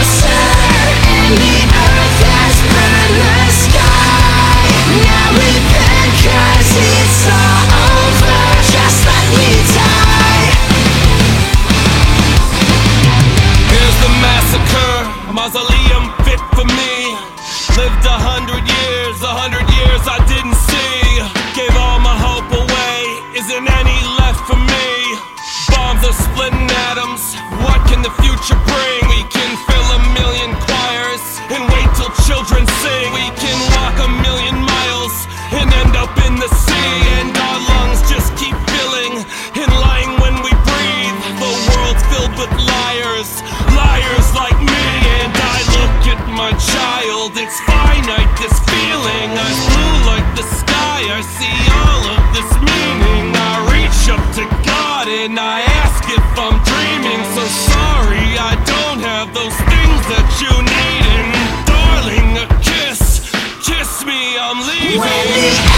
closer, and the earth has burned the sky. Now repent, 'cause it's all over. Just let me die. Here's the massacre, a mausoleum fit for me. Lived 100 years, 100 years I didn't see. Gave all my hope away, isn't any left for me. Bombs are splitting atoms, what can the future bring? We can fill 1,000,000 choirs and wait till children sing. We can walk 1,000,000 miles and end up in the sea. And our lungs just keep filling and lying when we breathe. The world's filled with liars, liars like me. And I look at my child, it's finite, this feeling. I'm blue like the sky, I see all of this meaning. I reach up to God and I ask if I'm dreaming. So sorry, I don't have those things that you need. And darling, a kiss, kiss me, I'm leaving. When the